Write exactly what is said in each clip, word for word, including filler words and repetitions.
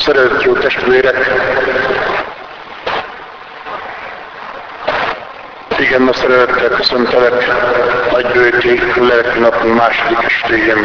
Szeretett jó testvérek! Igen, a szeretettel köszöntelek nagybőti lelki napunk második estéjén.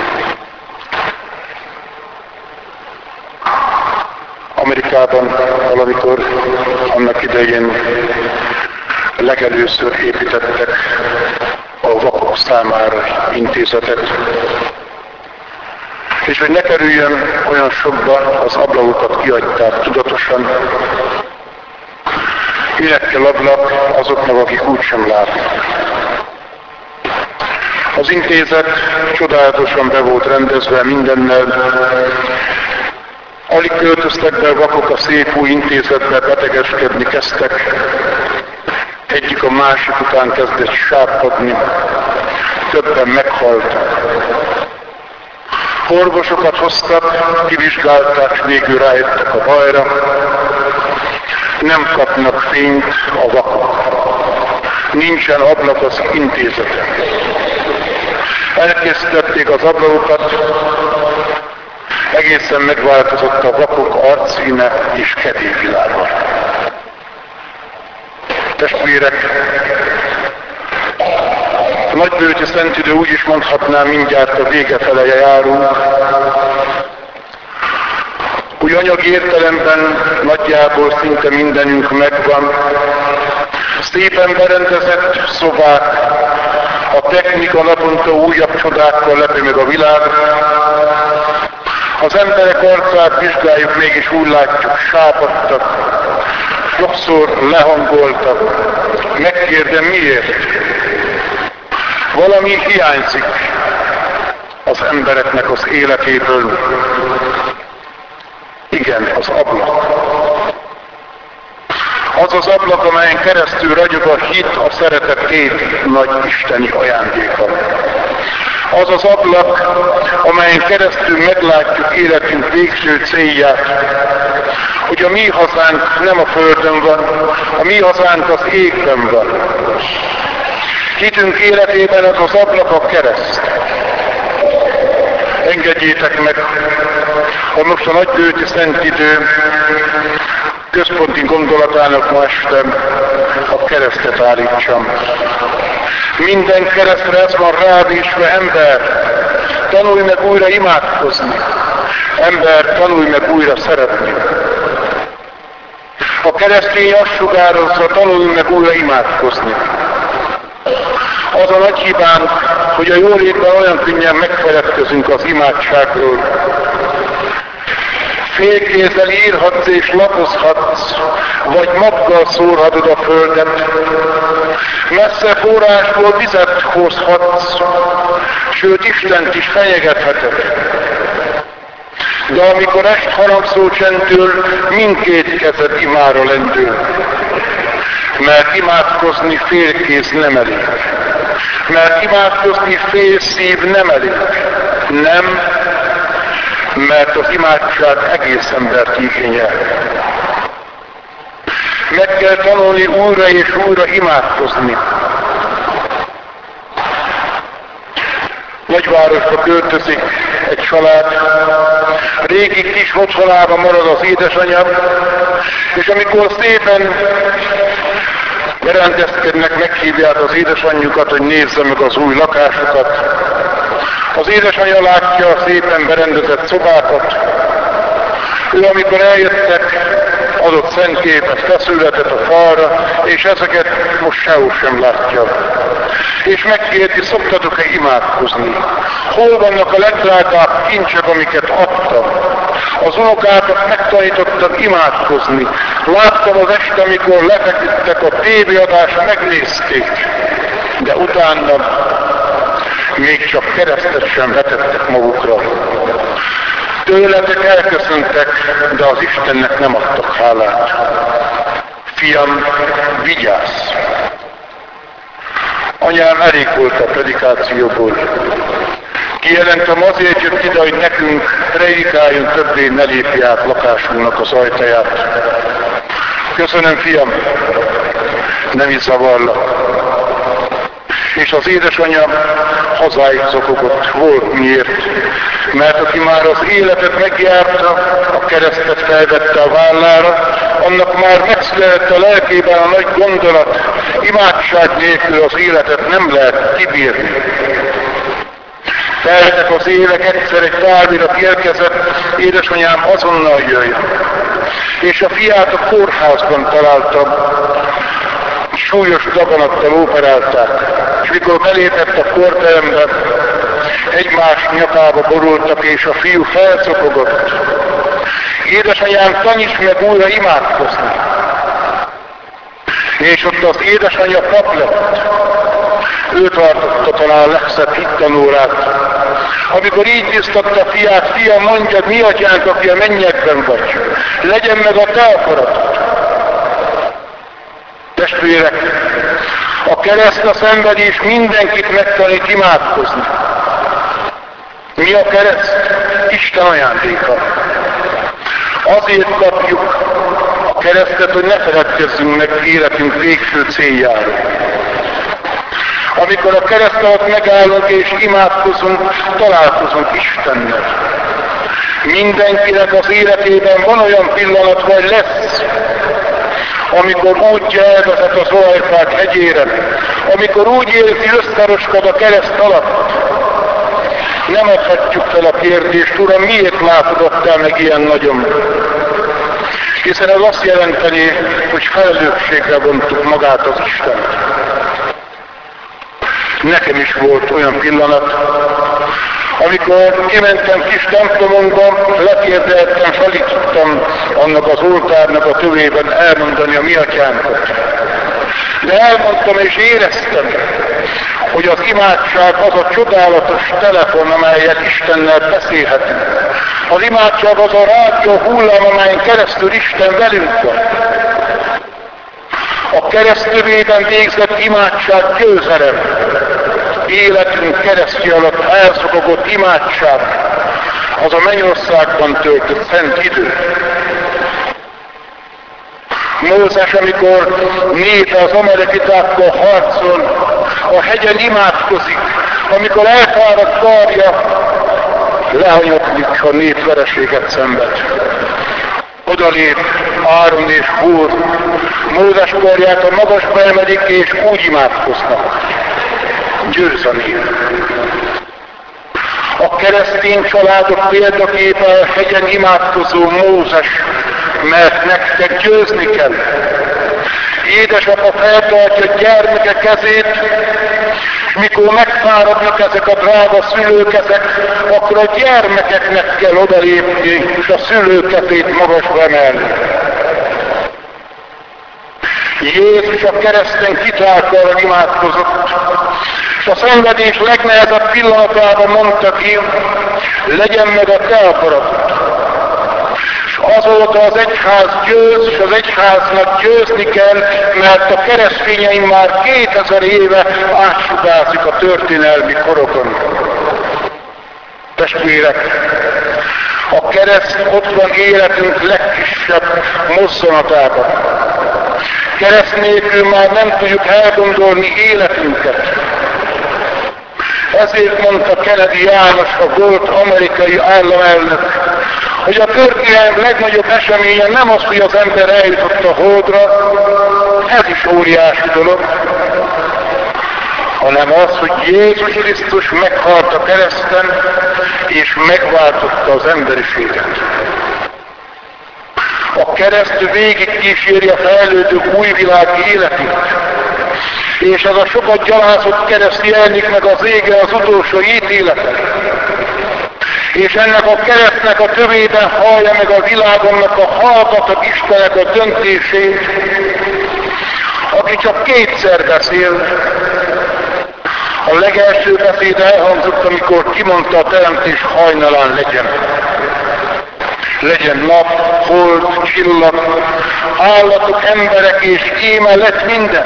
Amerikában valamikor annak idején legelőször építettek a vakok számára intézetet. És hogy ne kerüljön olyan sokba, az ablakokat kiadták tudatosan. Minek kell ablak azoknak, akik úgysem látnak. Az intézet csodálatosan be volt rendezve mindennel. Alig költöztek be a vakok a szép új intézetbe, betegeskedni kezdtek. Egyik a másik után kezdett sápadni. Többen meghaltak. Orvosokat hoztak, kivizsgálták, és végül rájöttek a bajra. Nem kapnak fényt a vakok. Nincsen ablak az intézeten. Elkészítették az ablakokat, egészen megváltozott a vakok arcszíne és kedélyvilága. Testvérek, a nagybőti szentidő úgy is mondhatnám, mindjárt a vége feleje járunk. Úgy anyagi értelemben nagyjából szinte mindenünk megvan. Szépen berendezett szobák, a technika naponta újabb csodákkal lepi meg a világ. Az emberek arcát vizsgáljuk, mégis úgy látjuk, sápadtak, sokszor lehangoltak. Megkérdem, miért? Valami hiányzik az embereknek az életéből. Igen, az ablak. Az az ablak, amelyen keresztül ragyog a hit, a szeretet két nagy isteni ajándéka. Az az ablak, amelyen keresztül meglátjuk életünk végső célját, hogy a mi hazánk nem a földön van, a mi hazánk az égben van. Hitünk életében az az ablak a kereszt. Engedjétek meg, hogy most a nagybőti szentidő központi gondolatának ma este a keresztet állítsam. Minden keresztre ez van rávésve, ember, tanulj meg újra imádkozni. Ember, tanulj meg újra szeretni. A keresztény azt sugározza, tanulj meg újra imádkozni. Az a nagy hibánk, hogy a jólétben olyan könnyen megfeledkezünk az imádságról. Félkézzel írhatsz és lapozhatsz, vagy maggal szórhatod a földet. Messze forrásból vizet hozhatsz, sőt Istent is fenyegetheted. De amikor est harangszó csendül, mindkét kezed imára lendül. Mert imádkozni félkéz nem elég. Mert imádkozni fél szív nem elég. Nem, mert az imádság egész embert igényel. Meg kell tanulni újra és újra imádkozni. Nagyvárosba költözik egy család, régi kis otthonában marad az édesanyja, és amikor szépen berendezkednek, meghívják az édesanyjukat, hogy nézze meg az új lakásokat. Az édesanyja látja a szépen berendezett szobákat. Ő, amikor eljöttek, adott szentképet, feszületet a falra, és ezeket most sehol sem látja. És megkérdi, szoktatok-e imádkozni? Hol vannak a legdrágább kincsek, amiket adtam? Az unokákat megtanítottam imádkozni. Láttam az este, amikor lefeküdtek a tévéadásra, megnézték. De utána még csak keresztet sem vetettek magukra. Tőletek elköszöntek, de az Istennek nem adtak hálát. Fiam, vigyázz! Anyám elég volt a predikációból. Kijelentem, azért jött ide, hogy nekünk predikáljunk, többé ne lépj át lakásunknak az ajtaját. Köszönöm, fiam, nem is zavarlak. És az édesanyja hazáig zokogott. Volt miért. Mert aki már az életet megjárta, a keresztet felvette a vállára, annak már megszületett a lelkében a nagy gondolat, imádság nélkül az életet nem lehet kibírni. Teltek az évek, egyszer egy távirat érkezett, édesanyám azonnal jöjjön. És a fiát a kórházban találtam, súlyos daganattal operálták, és mikor belépett a kórterembe, egymás nyakába borultak, és a fiú felszokogott. Édesanyám, taníts meg újra imádkozni. És ott az édesanyja pap lett. Ő tartotta talán a legszebb hittanórát. Amikor így biztatta a fiát, fiam, mondjad, mi atyánk, aki a mennyekben vagy. Legyen meg a te akaratod. Testvérek, a kereszt a szenvedés mindenkit megtanít imádkozni. Mi a kereszt? Isten ajándéka. Azért kapjuk a keresztet, hogy ne feledkezzünk meg életünk végső céljáról. Amikor a kereszt alatt megállunk és imádkozunk, találkozunk Istennel. Mindenkinek az életében van olyan pillanat, vagy lesz, amikor útja elvezet az olajfák hegyére, amikor úgy érzi, összeroskad a kereszt alatt. Nem adhatjuk fel a kérdést, Uram, miért látogattál meg ilyen nagyon? Hiszen ez azt jelenteni, hogy felelősségre vontuk magát az Istent. Nekem is volt olyan pillanat, amikor kimentem kis templomunkba, lekérdeltem, felítottam annak az oltárnak a tövében elmondani a mi atyánkat. De elmondtam és éreztem, hogy az imádság az a csodálatos telefon, amelyet Istennel beszélhetünk. Az imádság az a rádió hullám, amelyen keresztül Isten velünk van. A keresztövében végzett imádság győzelem. Életünk keresztje alatt elszokogott imádság, az a mennyországban töltött szent idő. Mózes, amikor népe az amalekitákkal harcol, a hegyen imádkozik, amikor elfáradt karja, lehanyaglik, ha nép vereséget szenved. Odalép Áron és Húr, Mózes karját a magasba emelik, és úgy imádkoznak. Győz a nép. A keresztény családok példaképe a hegyen imádkozó Mózes, mert nektek győzni kell. Édesapa feltartja gyermeke kezét, és mikor megfáradnak ezek a drága szülőkezek, akkor a gyermekeknek kell odalépni, és a szülőkezét magasba emelni. Jézus a kereszten kitáltal imádkozott, és a szenvedés legnehezebb pillanatában mondta ki, legyen meg a te akaratod. És azóta az egyház győz, és az egyháznak győzni kell, mert a keresztényeim már kétezer éve átsugárzik a történelmi korokon. Testvérek, a kereszt ott van életünk legkisebb mozzanatában. Kereszt nélkül már nem tudjuk elgondolni életünket. Ezért mondta Kennedy János, a volt amerikai államelnök, hogy a történelem legnagyobb eseménye nem az, hogy az ember eljutott a Holdra, ez is óriási dolog, hanem az, hogy Jézus Krisztus meghalt a kereszten, és megváltotta az emberiséget. A kereszt végig kíséri a fejlődő új világ életét, és ez a sokat gyalázott kereszt jelenik meg az ége az utolsó ítéleten. És ennek a keresztnek a tövében hallja meg a világonnak a hallgatott Istenek a döntését, aki csak kétszer beszél. A legelső beszéd elhangzott, amikor kimondta a teremtés hajnalán legyen. Legyen nap, hold, csillag, állatok, emberek, és íme lett minden.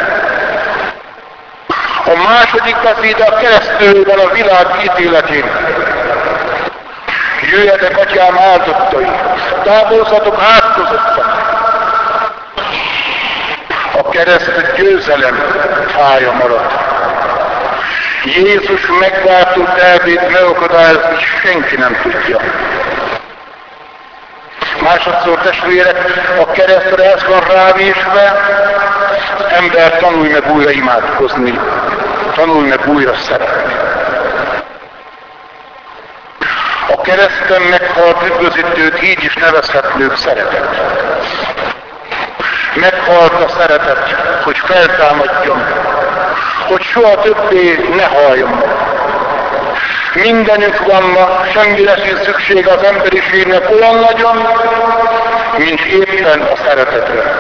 A második beszéd a keresztülben a világ ítéletén. Jöjjetek, atyám áldottai, távolzatok átkozottak. A kereszt győzelem fája marad. Jézus megváltó tervét megakadályozni senki nem tudja. Másodszor, testvérek, a keresztre ez van rávésve, ember, tanulj meg újra imádkozni, tanulj meg újra szeretni. A kereszten meghalt üdvözítőt így is nevezhetnők szeretet. Meghalt a szeretet, hogy feltámadjon, hogy soha többé ne haljon. Mindenük van ma, semmire sincs szükség az emberiségnek olyan nagyon, mint éppen a szeretetre.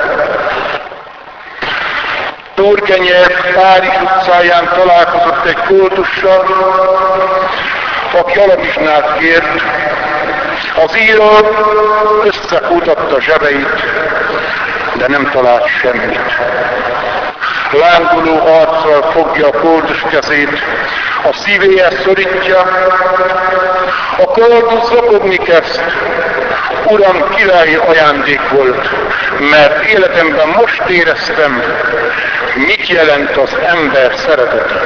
Turgenev Párizs utcáján találkozott egy kultussal, aki alamizsnát kért. Az író összekutatta zsebeit, de nem talált semmit. Lángoló arccal fogja a koldus kezét, a szívéhez szorítja, a koldus zokogni kezd. Uram, királyi ajándék volt, mert életemben most éreztem, mit jelent az ember szeretete.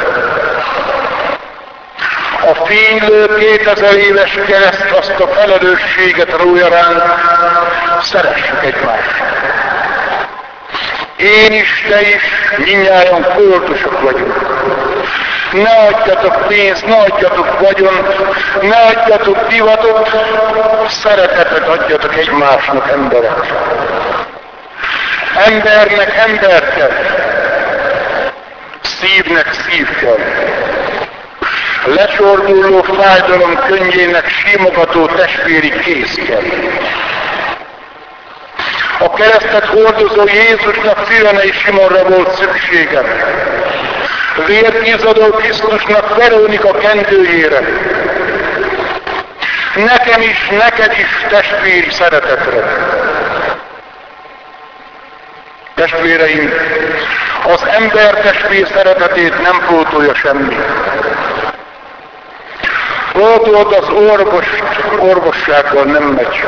A fénylő kétezer éves kereszt azt a felelősséget rója ránk, szeressük egymást. Én is, te is, mindnyájan koldusok vagyunk. Ne adjatok pénzt, ne adjatok vagyont, ne adjatok divatot, szeretetet adjatok egymásnak, emberek. Embernek ember kell, szívnek szív kell. Lecsorduló fájdalom könnyének simogató testvéri kéz kell. A keresztet hordozó Jézusnak Cirenei Simonra volt szükségem. Vérkizadó Krisztusnak Verónika kendőjére. Nekem is, neked is testvéri szeretetre. Testvéreim, az ember testvér szeretetét nem pótolja semmi. Pótolt az orvost, orvossággal nem megy.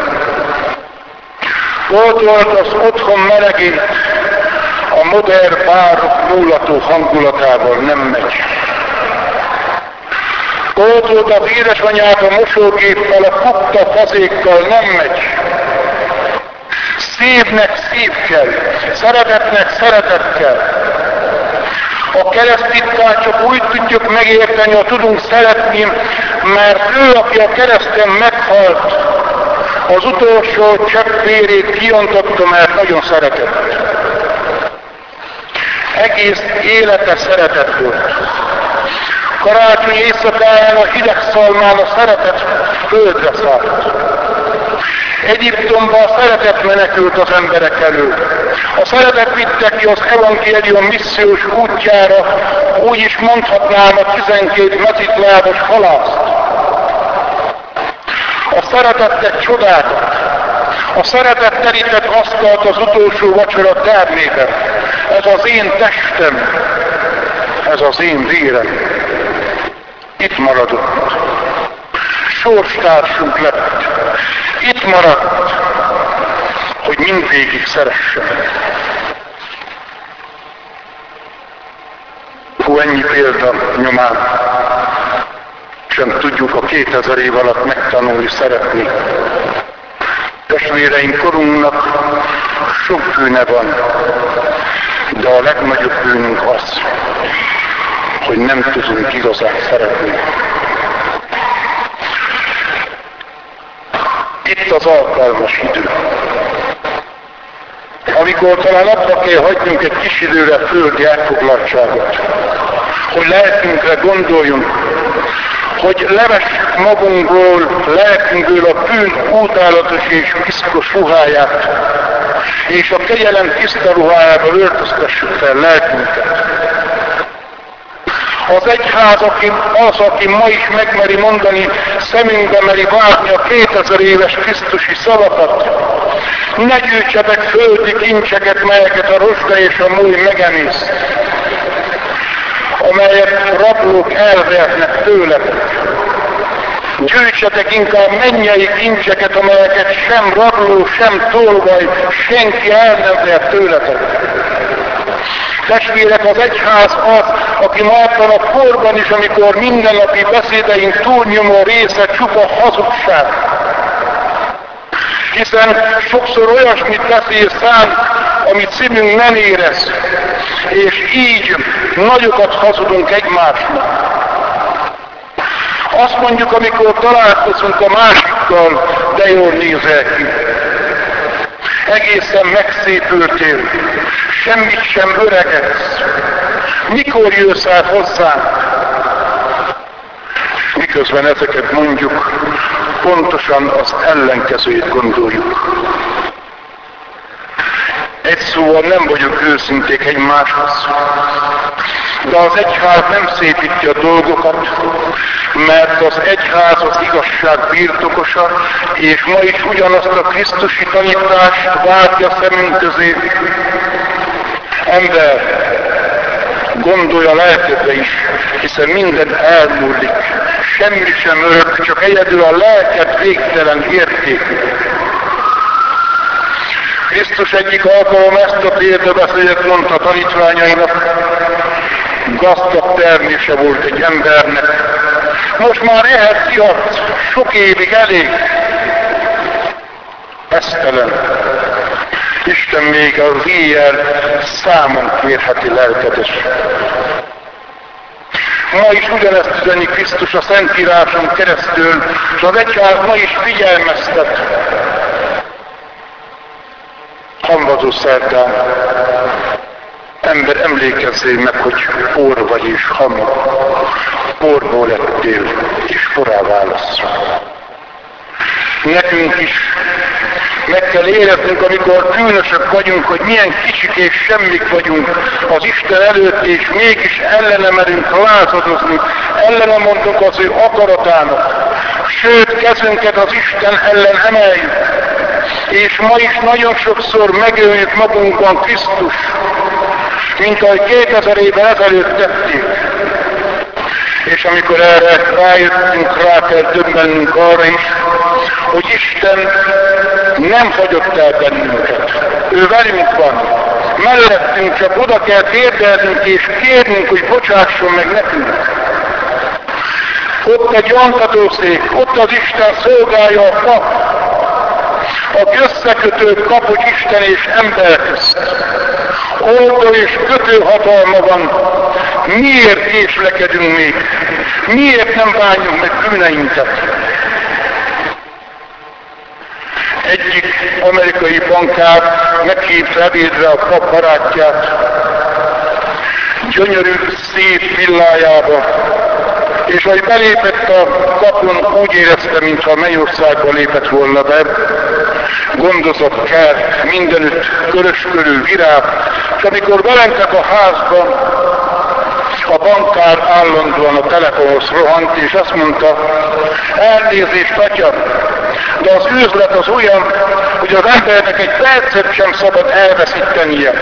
Pótolt az otthon melegét, a modern párok múlató hangulatával nem megy. Pótolt az édesanyát a mosógéppel, a kukta fazékkal nem megy. Szívnek szív kell, szeretetnek szeretet kell. A keresztitkát csak úgy tudjuk megérteni, ha tudunk szeretni, mert ő, aki a kereszten meghalt, az utolsó csepp vérét kiontotta, mert nagyon szeretett. Egész élete szeretet volt. Karácsony éjszakáján a hideg szalmán a szeretet földre szállt. Egyiptomban a szeretet menekült az emberek elől. A szeretet vitte ki az evangélium missziós útjára, úgy is mondhatnám a tizenkét mezitlábas halászt. A szeretet tett csodákat. A szeretet terített asztalt az utolsó vacsora termében. Ez az én testem, ez az én vérem. Itt maradott. Sorstársunk lett. Itt maradt, hogy mindvégig szeressen. Hú, ennyi példa nyomán sem tudjuk a kétezer év alatt megtanulni, szeretni. Testvéreink, korunknak sok bűne van, de a legnagyobb bűnünk az, hogy nem tudunk igazán szeretni. Itt az alkalmas idő. Amikor talán abba kell hagynunk egy kis időre a földi elfoglaltságot, hogy lelkünkre gondoljunk, hogy levessük magunkból, lelkünkből a bűn útálatos és piszkos ruháját, és a kegyelem tiszta ruhájába öltöztessük fel lelkünket. Az egyház, aki, az, aki ma is megmeri mondani, szemünkbe meri várni a kétezer éves Krisztusi szavakat, ne gyűjtsetek földi kincseket, melyeket a rozsda és a múj megemész, amelyet rablók elvernek tőletek. Gyűjtsetek inkább mennyei kincseket, amelyeket sem rabló, sem tolvaj, senki el nem ver tőletek. Testvérek, az egyház az, aki ma ebben a korban is, amikor mindennapi beszédeink túlnyomó része csupa hazugság. Hiszen sokszor olyasmit beszél szánk, amit szívünk nem érez, és így nagyokat hazudunk egymásnak. Azt mondjuk, amikor találkozunk a másikkal, de jól nézel ki. Egészen megszépültél, semmit sem öregedsz. Mikor jössz el hozzánk? Miközben ezeket mondjuk, pontosan az ellenkezőjét gondoljuk. Egy szóval nem vagyok őszinték egymáshoz, de az egyház nem szépíti a dolgokat, mert az egyház az igazság birtokosa, és ma is ugyanazt a krisztusi tanítást váltja szemünk közé. Ember, gondolj a lelkedbe is, hiszen minden elmúlik, semmi sem örök, csak egyedül a lelked végtelen értékű. Krisztus egyik alkalom ezt a példabeszédet mondta tanítványainak, gazdag termése volt egy embernek. Most már ehet ihat, sok évig elég. Esztelen. Isten még az éjjel számon kérheti lelkedes. Ma is ugyanezt üzeni Krisztus a Szentíráson keresztül, és az egyház ma is figyelmeztet. Hamvazó szerdán, ember, emlékezzél meg, hogy por vagy és ham, porból lettél, és porrá válasz. Nekünk is meg kell éreznünk, amikor bűnösök vagyunk, hogy milyen kicsik és semmik vagyunk az Isten előtt, és mégis ellene merünk lázadozni, ellene mondunk az ő akaratának. Sőt, kezünket az Isten ellen emeljük. És ma is nagyon sokszor megöljük magunkban Krisztus, mint ahogy kétezer évvel ezelőtt tették. És amikor erre rájöttünk, rá kell döbbennünk arra is, hogy Isten nem hagyott el bennünket. Ő velünk van. Mellettünk, csak oda kell térdelnünk és kérnünk, hogy bocsásson meg nekünk. Ott egy antatószék, ott az Isten szolgálja a kap, aki összekötő kapocs Isten és ember közt. Oldó és kötő hatalma van. Miért késlekedünk még? Miért nem bánjuk meg bűneinket? Egyik amerikai bankár meghívta ebédre a pap barátját, gyönyörű, szép villájába, és ahogy belépett a kapun, úgy érezte, mintha a mennyországba lépett volna be, gondozott kert, mindenütt körös körül virág, és amikor bementek a házba, a bankár állandóan a telefonhoz rohant, és azt mondta, elnézést, atya, de az üzlet az olyan, hogy az embernek egy percet sem szabad elveszítenie.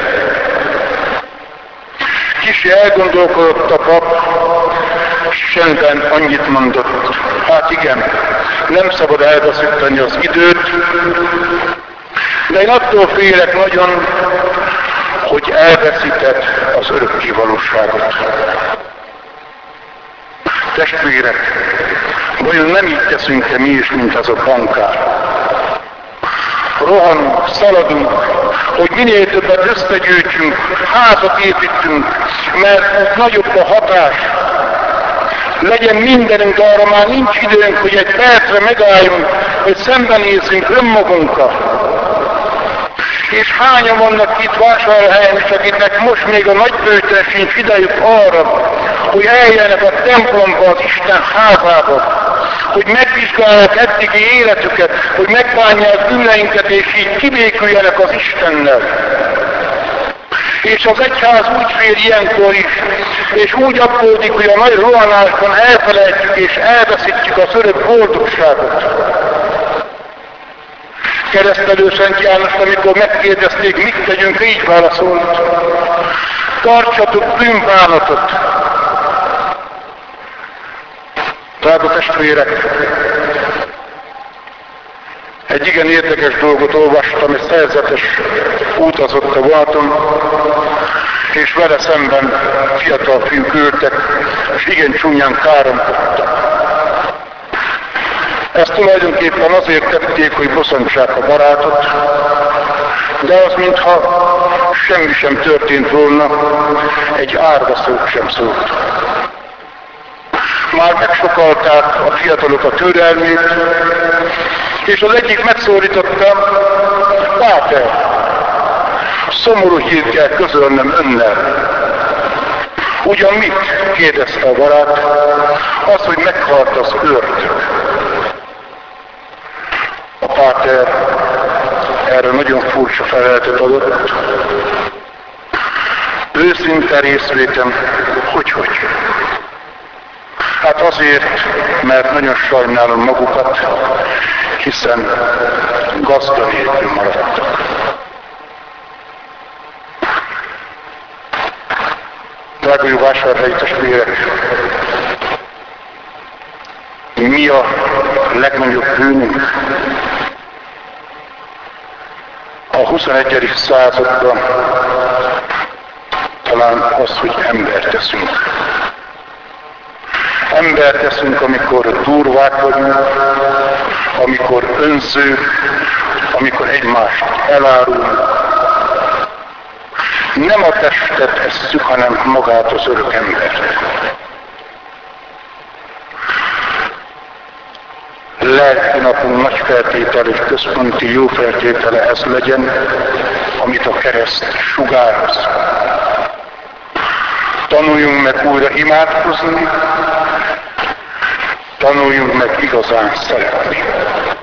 Kicsi elgondolkodott a pap, csendben annyit mondott, hát igen, nem szabad elveszíteni az időt, de én attól félek nagyon, hogy elveszíted az örökké valóságot. Testvérek, vajon nem így teszünk-e mi is, mint az a bankár? Rohanunk, szaladunk, hogy minél többet összegyűjtsünk, házat építünk, mert úgy nagyobb a hatás. Legyen mindenünk, de arra már nincs időnk, hogy egy percre megálljunk, hogy szembenézzünk önmagunkkal. És hányan vannak itt Vásárhelyen, és akiknek most még a nagybőjtön sincs idejük arra, hogy eljönnek a templomba, az Isten házába, hogy megvizsgálják eddigi életüket, hogy megbánják bűneinket, és így kibéküljenek az Istennel. És az egyház úgy fér ilyenkor is, és úgy aggódik, hogy a nagy rohanásban elfelejtjük és elveszítjük az örök boldogságot. Keresztelő Szent János, amikor megkérdezték, mit tegyünk, így válaszolt. Tartsatok bűnbánatot. Drága testvérek, egy igen érdekes dolgot olvastam, egy szerzetes utazott a vonaton, és vele szemben fiatal fiúk ültek, és igen csúnyán káromkodtak. Ezt tulajdonképpen azért tették, hogy bosszantsák a barátot, de az mintha semmi sem történt volna, egy árva szót sem szólt. Már megsokalták a fiatalok a türelmét, és az egyik megszólította: Páter, szomorú hírt kell közölnem önnel. Ugyan mit? Kérdezte a barát. Az, hogy meghalt az ördög. A páter erre nagyon furcsa feleletet adott. Őszinte részvétem, hogy-hogy. Hát azért, mert nagyon sajnálom magukat, hiszen gazda nélkül maradtak. Drága jó vásárhelyi testvérek, mi a legnagyobb bűnünk? A huszonegyedik században talán az, hogy embert teszünk. Embert teszünk, amikor durvák vagyunk, amikor önzők, amikor egymást elárulunk. Nem a testet esszük, hanem magát az örök embert. Lelki napunk nagy feltétele, központi jó feltétele ez legyen, amit a kereszt sugároz. Tanuljunk meg újra imádkozni, tanuljunk meg igazán szeretni.